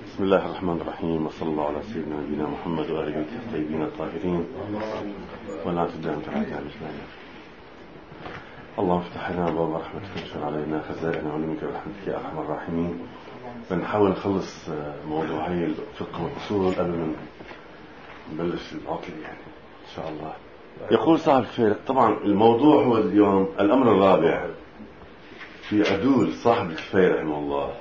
بسم الله الرحمن الرحيم، وصلى الله على سيدنا نبينا محمد وآل بيته الطيبين الطاهرين ولا تدام علينا بإسلامنا. اللهم افتح لنا باب رحمتك وانشر علينا خزائن علمك ورحمتك يا أرحم الراحمين. بنحاول نخلص موضوعي الفقه والأصول قبل ما نبلش العطل يعني إن شاء الله. يقول صاحب الفارق، طبعا الموضوع هو اليوم الأمر الرابع في عدول صاحب الكفاية رحمه الله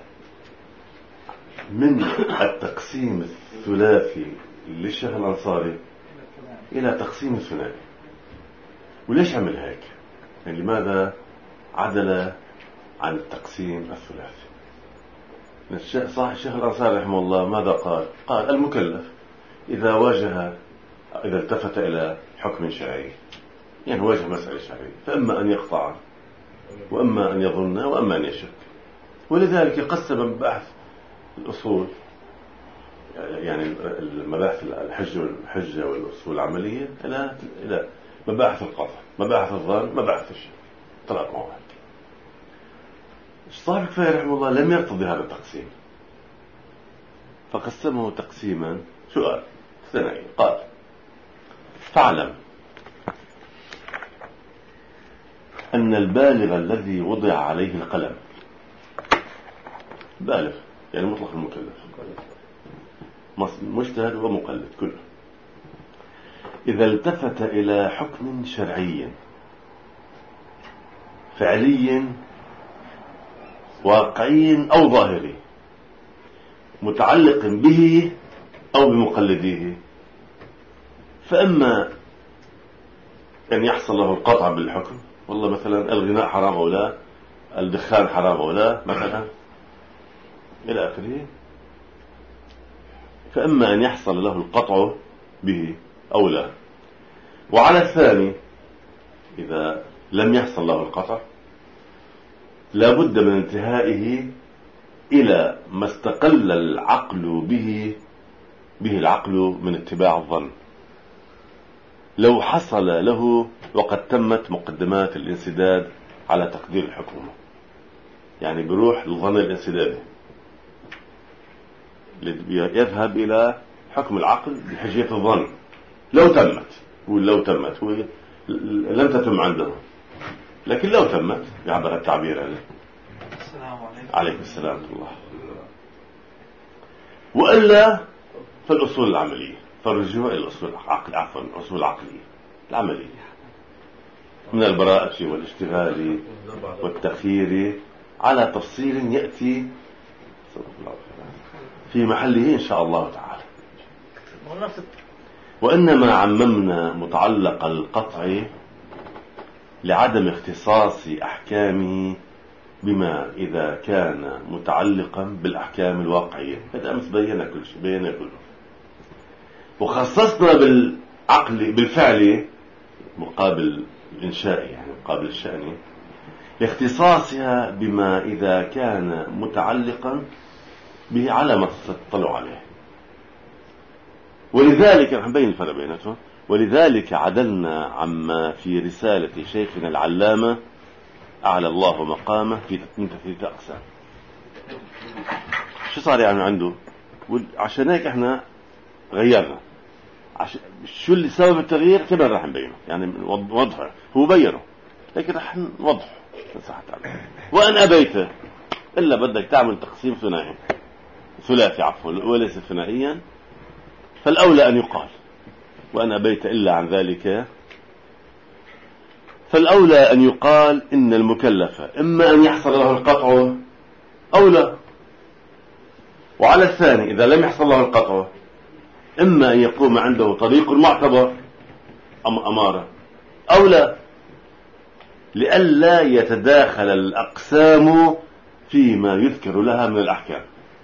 من التقسيم الثلاثي للشيخ الأنصاري إلى تقسيم ثنائي. وليش عمل هيك؟ يعني لماذا عدل عن التقسيم الثلاثي؟ صاحب الشيخ الأنصاري رحمه الله ماذا قال؟ قال المكلف إذا التفت إلى حكم شرعي، يعني واجه مسألة شرعية، فإما أن يقطع وأما أن يظن وأما أن يشك. ولذلك قسم مباحث الأصول، يعني المباحث الحجة والأصول العملية إلى مباحث القطع، مباحث الظن، مباحث الشك، ثلاث مواعيد. صاحب الكفاية رحمه الله لم يرتضي هذا التقسيم فقسمه تقسيما سؤال ثنائي. قال: فاعلم أن البالغ الذي وضع عليه القلم، بالغ يعني مطلق المكلف، مجتهد ومقلد كله، إذا التفت إلى حكم شرعي فعلي واقعي أو ظاهري متعلق به أو بمقلديه، فإما أن يحصل له القطع بالحكم، والله مثلا الغناء حرام أو لا، الدخان حرام أو لا مثلا إلى آخره، فإما أن يحصل له القطع به أو لا. وعلى الثاني إذا لم يحصل له القطع لا بد من انتهائه إلى ما استقل العقل به العقل من اتباع الظن، لو حصل له وقد تمت مقدمات الانسداد على تقدير الحكم، يعني بروح الظن الانسدادي يذهب إلى حكم العقل بحجية الظن لو تمت لم تتم عنده، لكن لو تمت يعبر التعبير عليه. السلام عليكم السلام ورحمة الله. وإلا فالأصول العملية، فالرجوع إلى الأصول العقلية العملية من البراءة والاشتغال والتأخير على تفصيل يأتي في محله إن شاء الله تعالى. وإنما عممنا متعلق القطع لعدم اختصاص أحكامه بما إذا كان متعلقا بالأحكام الواقعية. هذا أمس بينا كل شيء، بينا كله، وخصصنا بالفعل مقابل الإنشاء، يعني مقابل الشأن، لاختصاصها بما إذا كان متعلقا به على ما تطلع عليه. ولذلك نحن بين الفرق بيناتهم. ولذلك عدلنا عما في رسالة شيخنا العلامة أعلى الله مقامه في تثبيت أقسام. شو صار يعني عنده؟ عشان هيك احنا غيرنا. شو اللي سبب التغيير كمان راح نبينه، يعني وضحه هو بينه، لكن راح نوضحه نصحت عليه. وأن أبيت إلا بدك تعمل تقسيم ثلاثي عفوا وليس ثنائيا، فالأولى أن يقال وأن أبيت إلا عن ذلك، فالأولى أن يقال إن المكلف إما أن يحصل له القطع أو لا. وعلى الثاني إذا لم يحصل له القطع إما أن يقوم عنده طريق معتبر أمارة أو لا، لئلا يتداخل الأقسام فيما يذكر لها من الأحكام.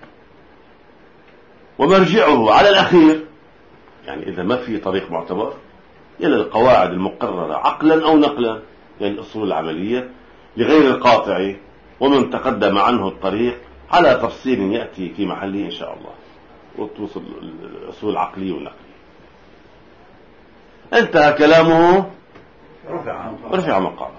ومرجعه على الأخير، يعني إذا ما في طريق معتبر، إلى القواعد المقررة عقلا أو نقلا، يعني الأصول العملية لغير القاطع، ومن تقدم عنه الطريق على تفصيل يأتي في محله إن شاء الله، وتوصل الأصول العقلية والنقلية. انتهى كلامه، رفع مقامه.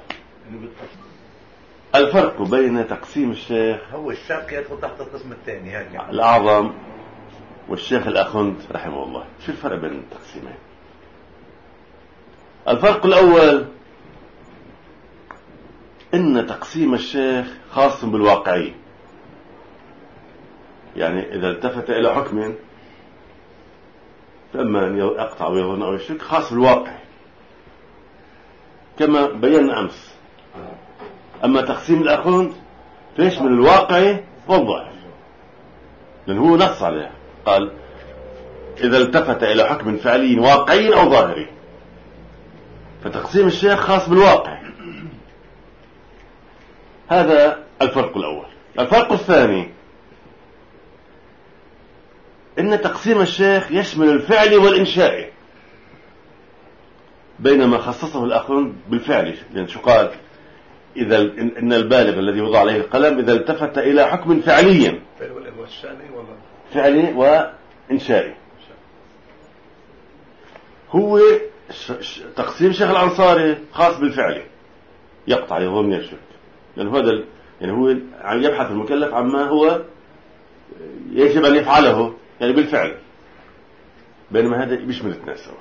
الفرق بين تقسيم الشيخ هو الشق يدخل تحت القسم الثاني هكذا الأعظم والشيخ الأخند رحمه الله. شو الفرق بين التقسيمين؟ الفرق الأول إن تقسيم الشيخ خاص بالواقعية، يعني إذا التفت إلى حكم فإما أن يقطع ويظن أو يشك، خاص بالواقع كما بينا أمس. أما تقسيم الأخند فيشمل الواقع والظاهر، لأنه هو نص عليه، قال إذا التفت إلى حكم فعلي واقعي أو ظاهري. فتقسيم الشيخ خاص بالواقع. هذا الفرق الأول. الفرق الثاني إن تقسيم الشيخ يشمل الفعل والإنشاء، بينما خصصه الأخند بالفعل. لأن شو قال؟ إذا إن البالغ الذي وضع عليه القلم إذا التفت إلى حكم فعلي، فعلي وإنشائي. هو تقسيم شيخ الأنصاري خاص بالفعل، يقطع يظن يشك، لأن هذا يعني هو يبحث المكلف عما هو يجب أن يفعله يعني بالفعل، بينما هذا بيشمل الاثنين سوا.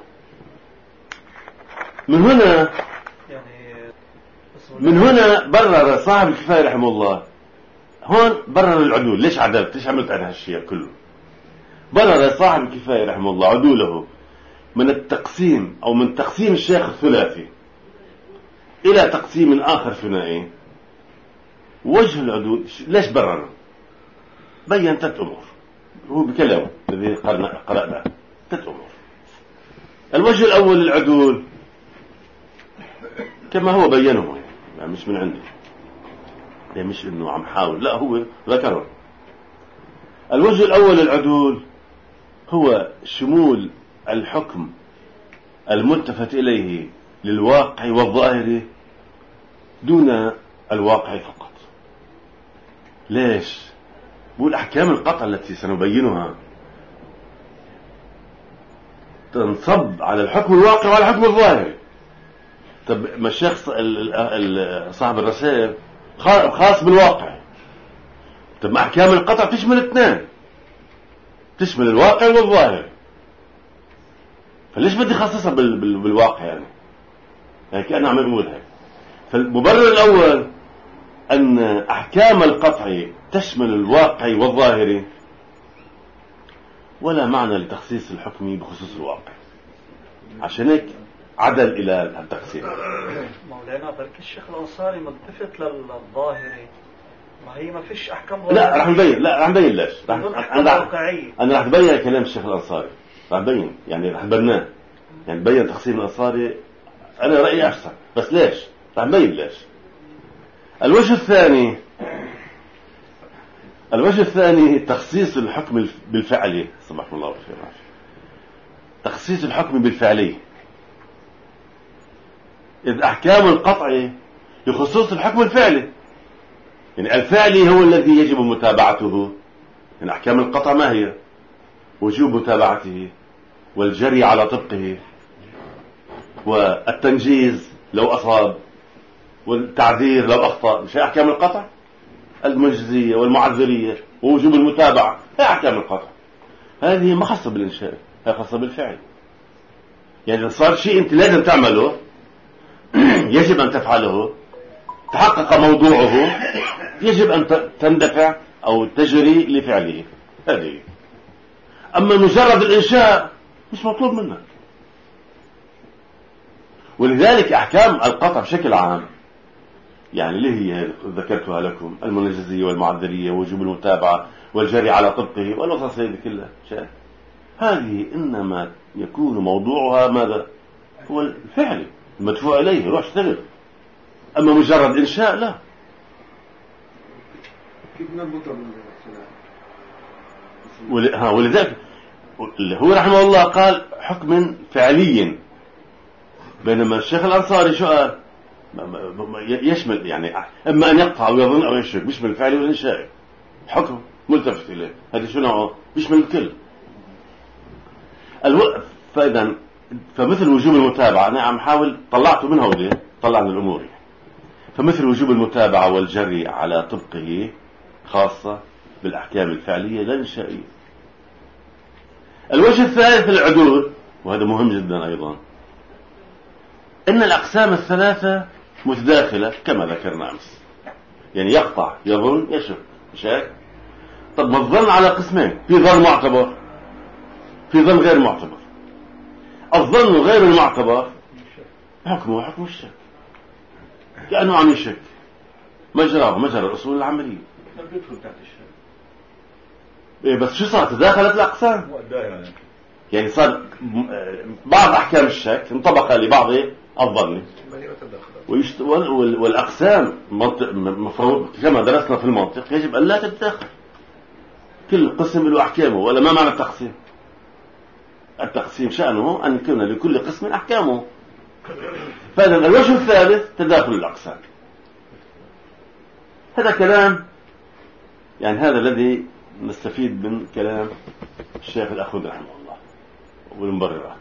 من هنا برر صاحب الكفاية رحمه الله، هون برر العدول. ليش عدلت؟ ليش عملت أنا هالشيء كله؟ برر صاحب الكفاية رحمه الله عدوله من التقسيم أو من تقسيم الشيخ الثلاثي إلى تقسيم آخر ثنائي. وجه العدول ليش برر؟ بين 3 أمور، هو بكلامه الذي قرأناه 3 أمور. الوجه الأول للعدول كما هو بينه، يعني مش من عندي، يعني مش إنه عم حاول، لا هو ذكره. الوجه الأول للعدول هو شمول الحكم الملتفت إليه للواقع والظاهر دون الواقع فقط. ليش؟ بقول أحكام القطع التي سنبينها تنصب على الحكم الواقع وعلى الحكم الظاهر. طب ما الشيخ صاحب الرسائل خاص بالواقع، طب ما أحكام القطع تشمل 2، تشمل الواقع والظاهر، فليش بدي خصصها بالواقع؟ يعني كأنه عم يقول هيك. فالمبرر الأول أن أحكام القطع تشمل الواقع والظاهر، ولا معنى لتخصيص الحكم بخصوص الواقع، عشان هيك عدل إلى التقسيم. مولانا بركي الشيخ الأنصاري ملتفت للظاهري، ما هي ما فيش أحكام ظاهرية. لا رح نبين، ليش أنا رح نبين كلام الشيخ الأنصاري، رح نبين، يعني رح نبناه، يعني بين تقسيم الأنصاري. أنا رأيي أحسن، بس ليش؟ رح نبين ليش. الوجه الثاني تخصيص الحكم بالفعلي. سبحان الله والخير. تخصيص الحكم بالفعلي، إذ أحكام القطع يخصص الحكم الفعلي، يعني الفعلي هو الذي يجب متابعته. يعني أحكام القطع ما هي؟ وجوب متابعته، والجري على طبقه، والتنجيز لو أصاب، والتعذير لو أخطأ. مش هي أحكام القطع؟ المجزية والمعذرية ووجوب المتابعة هي أحكام القطع. هذه ما خاصة بالإنشاء، هي خاصة بالفعل. يعني صار شيء أنت لازم تعمله، يجب أن تفعله، تحقق موضوعه، يجب أن تندفع أو تجري لفعله. هذه. أما مجرد الإنشاء مش مطلوب منك. ولذلك أحكام القطع بشكل عام، يعني اللي هي ذكرتها لكم، المنجزية والمعذرية ووجوب المتابعة والجري على طبقه والقصص هذه كلها، هذه إنما يكون موضوعها ماذا؟ هو الفعل المدفوع إليه، روح اشتغل. أما مجرد إنشاء لا. كيف نربطها ولذلك هو رحمه الله قال حكم فعلي، بينما الشيخ الأنصاري شو قال؟ يشمل يعني إما أن يقطع أو يظن أو يشرك، بيشمل الفعلي والإنشائي، حكم ملتفت إليه. هذا شو نوعه؟ بيشمل الكل. فإذا فمثل وجوب المتابعة، أنا عم حاول طلعته منها ودي طلعنا الأمور. فمثل وجوب المتابعة والجري على طبقه خاصة بالأحكام الفعلية لا الإنشائية. الوجه الثالث العدول، وهذا مهم جدا أيضا، إن الأقسام الثلاثة متداخلة كما ذكرنا أمس، يعني يقطع، يظن، يشك، مش هيك؟ طب ما الظن على قسمين، في ظن معتبر، في ظن غير معتبر. الظن غير المعتبر حكمه حكم الشك، كأنه عم يشك، مجرى الأصول العملية. إيه بس شو صار؟ تداخلت الأقسام، يعني صار بعض أحكام الشك انطبق لبعض الظن، والأقسام مفروض كما درسنا في المنطق يجب أن لا تتداخل، كل قسم له أحكامه. ولا ما معنى التقسيم؟ التقسيم شأنه أن يكون لكل قسم أحكامه. فإذا الوجه الثالث تداخل الأقسام. هذا كلام، يعني هذا الذي نستفيد من كلام الشيخ الأخوذ رحمه الله والمبررات.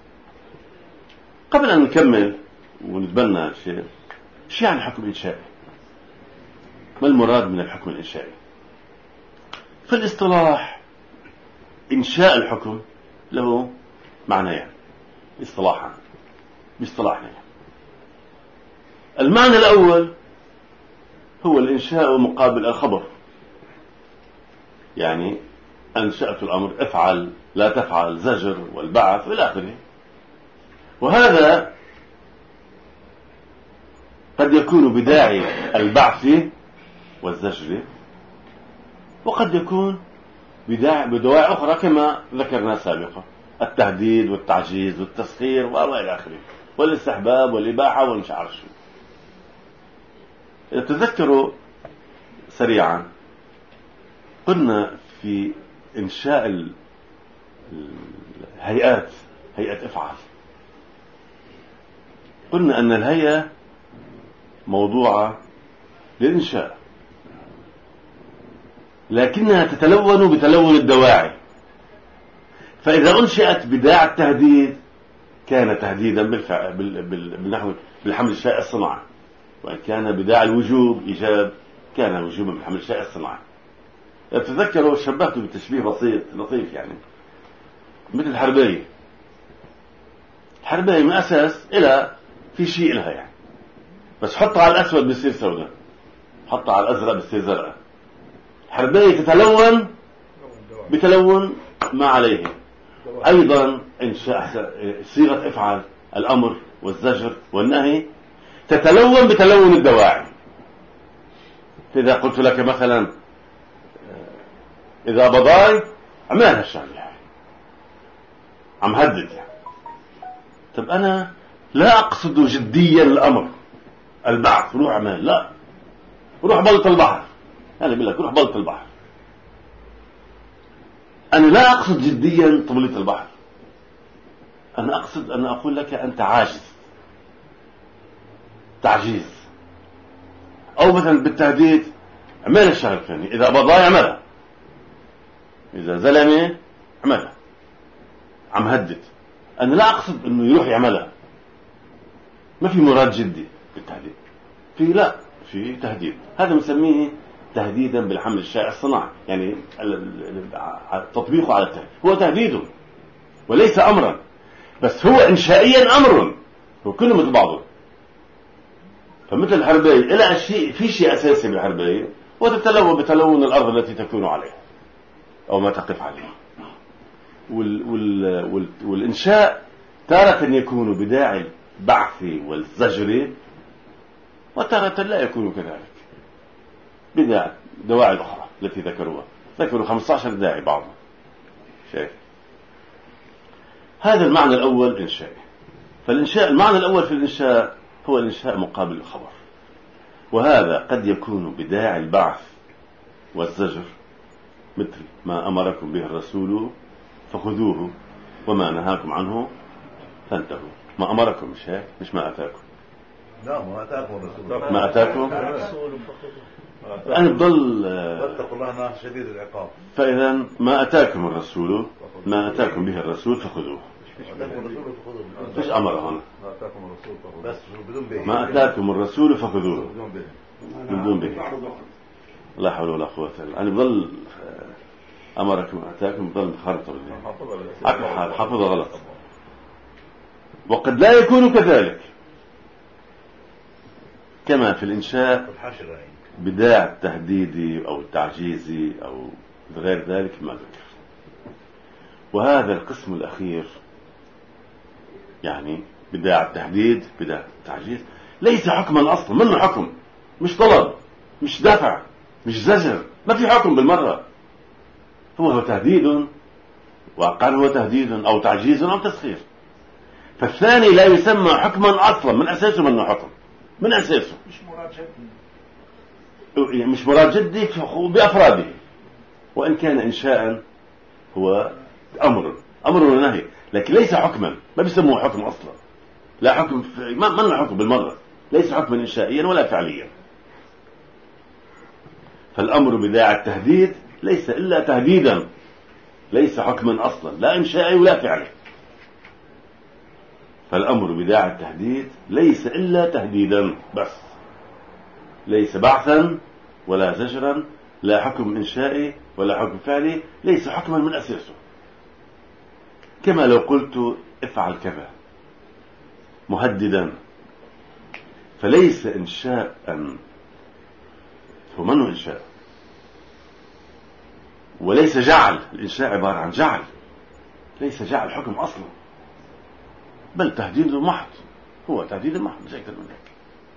قبل أن نكمل ونتبنى الشيء، شو يعني حكم إنشائي؟ ما المراد من الحكم الإنشائي؟ في الاصطلاح إنشاء الحكم له معنيان اصطلاحا، باصطلاحنا. المعنى الأول هو الإنشاء مقابل الخبر، يعني أنشأت الأمر، افعل لا تفعل، زجر والبعث إلى آخره. وهذا قد يكون بداعي البعث والزجر، وقد يكون بدواعي أخرى كما ذكرنا سابقا، التهديد والتعجيز والتسخير وإلى آخره، والاستحباب والإباحة والمش عارف شو. إذا تذكروا سريعا، قلنا في إنشاء الهيئات، هيئة إفعال، قلنا أن الهيئة موضوعة للإنشاء، لكنها تتلون بتلون الدواعي. فإذا أنشأت بداعي التهديد كان تهديدا بالنحو بالحمل الشائع الصناعي، وإن كان بداعي الوجوب إيجاب كان وجوبا بالحمل الشائع الصناعي. تذكروا شبهته بتشبيه بسيط لطيف، يعني مثل الحرباية. الحرباية من أساس إلى في شيء لها، يعني بس حطها على الأسود بيصير سوداء، حطها على الأزرق بيصير زرقاء. الحرباية تتلون بتلون ما عليه. أيضا إنشاء صيغة افعل، الأمر والزجر والنهي تتلون بتلون الدواعي. فإذا قلت لك مثلا إذا بضاي عمل هالشغلة، عم هدد يعني. طب أنا لا أقصد جديا الأمر البعث، روح عمل، لا، روح بلط البحر. أنا بقول لك روح بلط البحر، أنا لا أقصد جديا تبليط البحر، أنا أقصد أن أقول لك أنت عاجز، تعجيز. أو مثلا بالتهديد عمل الشغل الفلاني، إذا بضاي عملها، إذا زلمة عملها، عم هدد. أنا لا أقصد أنه يروح يعملها، ما في مراد جدي بالتهديد، في تهديد. هذا مسميه تهديدا بالحمل الشائع الصناعي، يعني تطبيقه على التهديد هو تهديد وليس أمرا، بس هو إنشائيا أمر، هو كله مثل بعضه. فمثل الحربية إلى شيء، في شيء أساسي بالحربية، وتتلون بتلون الأرض التي تكون عليها أو ما تقف عليها. والإنشاء تارة يكون بداعي البعث والزجر، وتارة لا يكون كذلك، بداعي دواعي الأخرى التي ذكروا 15 داعي بعضهم. شايف؟ هذا المعنى الأول إنشاء. فالإنشاء، المعنى الأول في الإنشاء هو الإنشاء مقابل الخبر، وهذا قد يكون بداعي البعث والزجر، مثل ما أمركم به الرسول فخذوه وما نهاكم عنه فانتهوا. ما أمركم، مش هيك؟ مش ما أتاكم. لا، ما أتاكم الرسول، ما أتاكم أنا بضل واتقوا الله شديد العقاب. فإذا ما أتاكم الرسول، ما أتاكم به الرسول فخذوه. فيش أمر هنا، بس بدون به. ما أتاكم الرسول فخذوه بدون به. لا حول ولا قوة إلا بالله. أنا بضل أمركم أتاكم ضل خرطة حفظ غلط. وقد لا يكون كذلك، كما في الإنشاء بداع التهديد أو التعجيز أو غير ذلك ما ذكر. وهذا القسم الأخير يعني بداع التهديد بداع التعجيز ليس حكما أصلا، منه حكم، مش طلب، مش دفع، مش زجر، ما في حكم بالمرة. هو تهديد، وقال هو تهديد أو تعجيز أو تسخير. فالثاني لا يسمى حكما أصلا، من أساسه منه حكم، من أساسه مش مراد جدي بأفراده، وإن كان إنشاء هو أمر ونهي، لكن ليس حكما، ما بيسموه حكم أصلا، لا حكم ما حكم بالمرة، ليس حكما إنشائيا ولا فعليا. فالأمر بداعي التهديد ليس إلا تهديدا، ليس حكما أصلا، لا إنشائي ولا فعلي. فالأمر بداعي التهديد ليس إلا تهديدا بس، ليس بعثا ولا زجرا، لا حكم إنشائي ولا حكم فعلي، ليس حكما من أساسه. كما لو قلت افعل كذا مهددا، فليس إنشاء، هو منه إنشاء، وليس جعل. الإنشاء عبارة عن جعل، ليس جعل حكم أصلا، بل تهديد محض، هو تهديد محض مش أكثر من ذلك.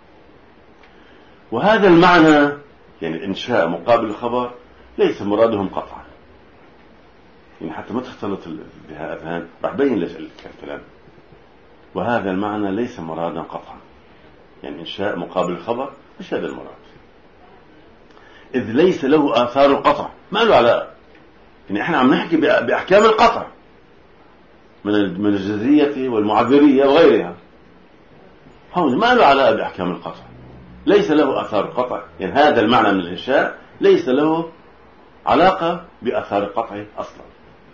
وهذا المعنى يعني الإنشاء مقابل الخبر ليس مرادهم قطعا، يعني حتى ما تختلط بها أذهان راح بين لك الكلام. وهذا المعنى ليس مرادا قطعا، يعني إنشاء مقابل الخبر مش هذا المراد، إذ ليس له آثار القطع، ما له علاقة. يعني إحنا عم نحكي بأحكام القطع من الجزرية والمعذرية وغيرها، هون ما له علاقة بأحكام القطع، ليس له آثار القطع. يعني هذا المعنى من الإنشاء ليس له علاقة بآثار القطع أصلا.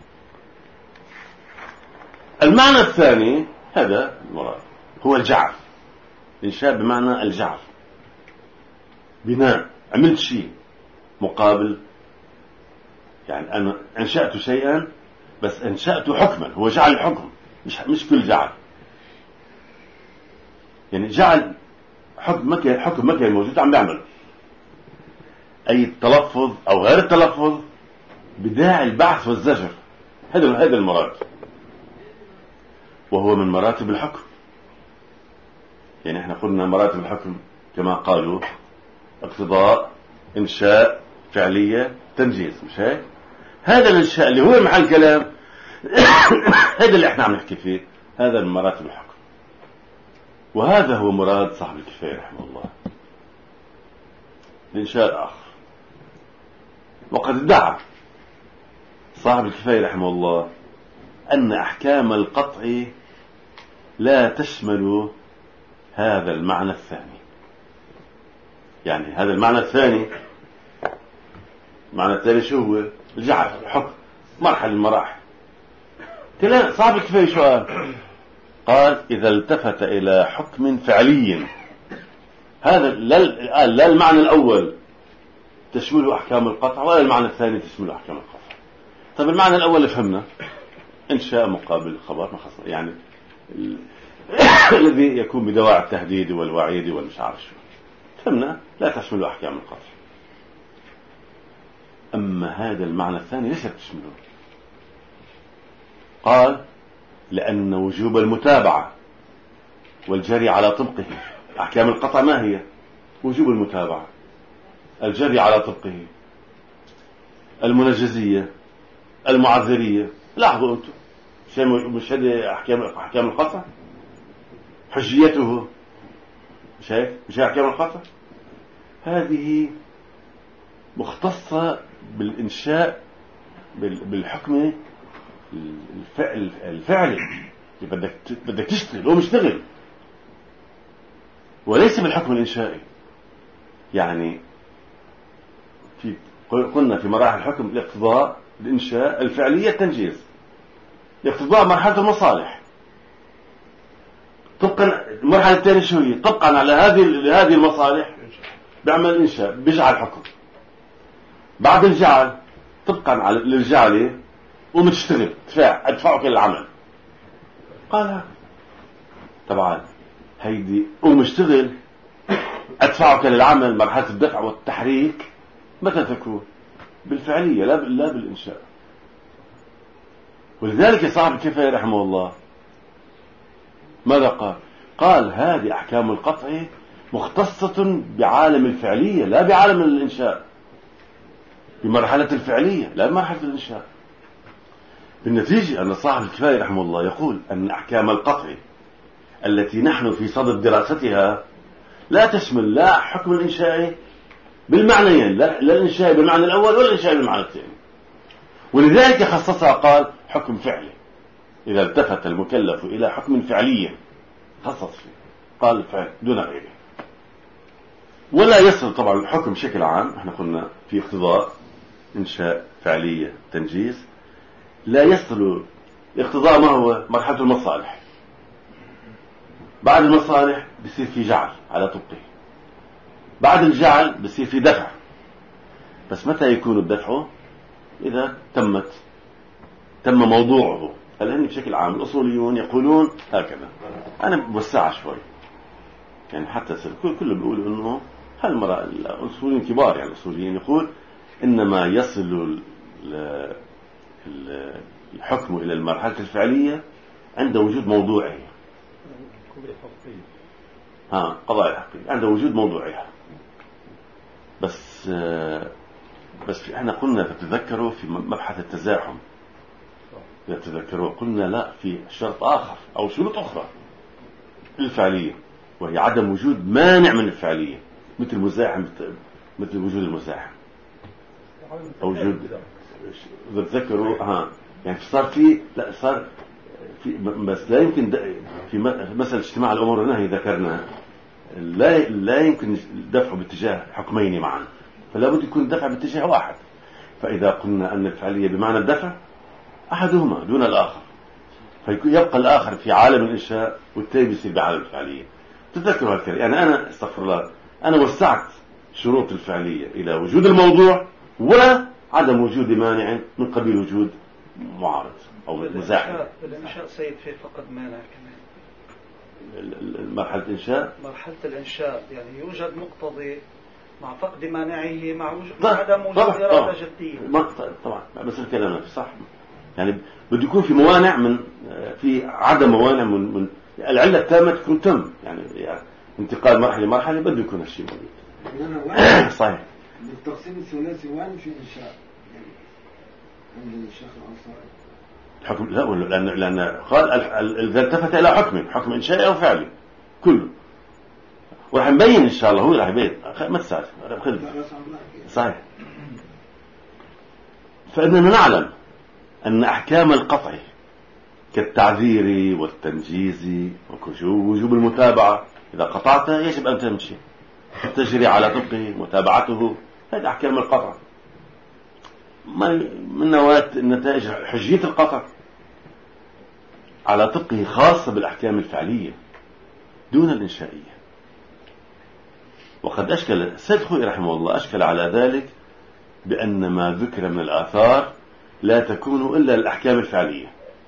المعنى الثاني هذا المراد هو الجعل. الإنشاء بمعنى الجعل، بناء، عملت شيء مقابل، يعني أنا أنشأت شيئا بس أنشأت حكما، هو جعل الحكم، مش كل جعل. يعني جعل حكم ما كان موجود عم بيعمل، أي التلفظ أو غير التلفظ بداعي البعث والزجر، هذا المراد، وهو من مراتب الحكم. يعني احنا قلنا مراتب الحكم كما قالوا اقتضاء، إنشاء، فعلية، تنجيز، مش هيك؟ هذا الإنشاء اللي هو محل كلام هذا اللي احنا عم نحكي فيه، هذا من مراتب الحكم. وهذا هو مراد صاحب الكفاية رحمه الله. الإنشاء الآخر، وقد ادعى صاحب الكفاية رحمه الله أن أحكام القطع لا تشمل هذا المعنى الثاني. يعني هذا المعنى الثاني، المعنى الثاني شو هو؟ الجعل، الحكم، مرحلة من المراحل. كلام صاحب الكفاية شو قال؟ إذا التفت إلى حكم فعلي، هذا لا المعنى الأول تشمله أحكام القطع، ولا المعنى الثاني تشمله أحكام القطع. طيب المعنى الأول فهمنا، إنشاء مقابل الخبر، ما خصنا يعني الذي يكون بدواعي التهديد والوعيد والمش عارف شو، فهمنا لا تشمله أحكام القطع. أما هذا المعنى الثاني ليس تشمله. قال لأن وجوب المتابعة والجري على طبقه، أحكام القطع ما هي؟ وجوب المتابعة، الجري على طبقه، المنجزية، المعذرية. لاحظوا أنتم مش هذه أحكام القطع، حجيته مش هيك؟ مش أحكام القطع؟ هذه مختصة بالإنشاء، بالحكم الفعلي، بدك تشتغل، هو مشتغل، وليس بالحكم الإنشائي. يعني قلنا في مراحل الحكم الاقتضاء، الإنشاء، الفعلية، التنجيز. الاقتضاء مرحلة المصالح، طبقا المرحلة الثانية شو هي؟ طبقا على هذه المصالح بيعمل الإنشاء، بيجعل حكم. بعد الجعل طبقا على الرجالة قوم تشتغل ادفعك للعمل. قال طبعا هيدي قوم اشتغل ادفعك للعمل مرحلة الدفع والتحريك متى تكون؟ بالفعلية لا بالإنشاء. ولذلك صاحب الكفاية رحمه الله ماذا قال؟ قال هذه أحكام القطع مختصة بعالم الفعلية لا بعالم الإنشاء، بمرحلة الفعلية لا بمرحلة الإنشاء. بالنتيجة أن صاحب الكفاية رحمه الله يقول أن أحكام القطع التي نحن في صدد دراستها لا تشمل لا حكم الإنشاء بالمعنيين، لا الإنشاء بالمعنى الأول ولا الإنشاء بالمعنى الثاني. ولذلك خصصها قال حكم فعلي، إذا التفت المكلف إلى حكم فعلي خصص فيه قال الفعل دون غيره. ولا يصل طبعا الحكم بشكل عام، احنا قلنا في اقتضاء إنشاء فعلية تنجيز، لا يصل الاقتضاء ما هو مرحلة المصالح. بعد المصالح بيصير في جعل على طبقه، بعد الجعل بيصير في دفع. بس متى يكون الدفع؟ إذا تم موضوعه. هل بشكل عام الأصوليون يقولون هكذا، أنا بوسعها شوي يعني حتى كله بيقول إنه هالمرة الأصوليين كبار يعني الأصوليين يقول إنما يصل الحكم إلى المرحلة الفعلية عند وجود موضوعه. قضايا الحقيقة عند وجود موضوعها. بس احنا قلنا تتذكروا في مبحث التزاحم، تتذكروا قلنا لا في شرط آخر أو شروط أخرى للفعلية، وهي عدم وجود مانع من الفعلية مثل المزاحم، مثل وجود المزاحم أو وجود. تتذكروا يعني صار في بس لا يمكن في مثل اجتماع الأمور والنهي ذكرنا لا يمكن الدفع باتجاه حكمين معا، فلا بد يكون الدفع باتجاه واحد. فإذا قلنا أن الفعلية بمعنى الدفع أحدهما دون الآخر، فيبقى الآخر في عالم الإنشاء والتالي يصير بعالم الفعلية. تذكروا هالكلام يعني أنا استغفر الله أنا وسعت شروط الفعلية إلى وجود الموضوع وعدم وجود مانع من قبيل وجود معارض أو مزاحم. الإنشاء سيد في فقد مانع كمان. مرحلة الإنشاء، مرحلة الإنشاء يعني يوجد مقتضي مع فقد مانعه مع عدم وجود إرادة جدية. طبعا بس الكلام صح يعني بده يكون في موانع من في عدم موانع من العلة التامة تكون تم يعني انتقال مرحلة لمرحلة بده يكون هالشيء موجود. صحيح. بالتقسيم الثلاثي وين في إنشاء عند الشيخ الأنصاري حكم لا لأن قال إذا التفت إلى حكم إنشائي أو فعلي كله، ورح نبين إن شاء الله هو رح يبين ما تسأل صحيح. فإننا نعلم أن أحكام القطع كالتعذير والتنجيز ووجوب المتابعة، إذا قطعت يجب أن تمشي تجري على طبقه متابعته، هذه أحكام القطع. من نتائج حجية القطع على طبقه خاصة بالأحكام الفعلية دون الإنشائية. وقد أشكل السيد خوئي رحمه الله أشكل على ذلك بأن ما ذكر من الآثار لا تكون إلا الأحكام الفعلية،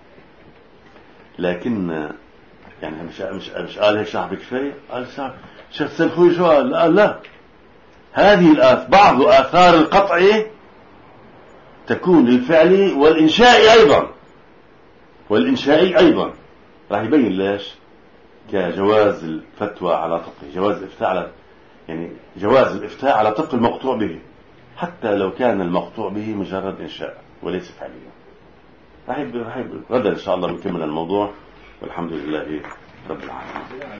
لكن يعني مش قال هيك شعب كفاية، قال شيخ السيد خوئي شو قال؟ لا هذه بعض آثار القطع تكون للفعل والإنشائي أيضا راح يبين ليش، كجواز الفتوى على طبق جواز الإفتاء على يعني جواز الإفتاء على طبق المقطوع به حتى لو كان المقطوع به مجرد إنشاء وليس فعليا. راح غدا إن شاء الله نكمل الموضوع والحمد لله رب العالمين.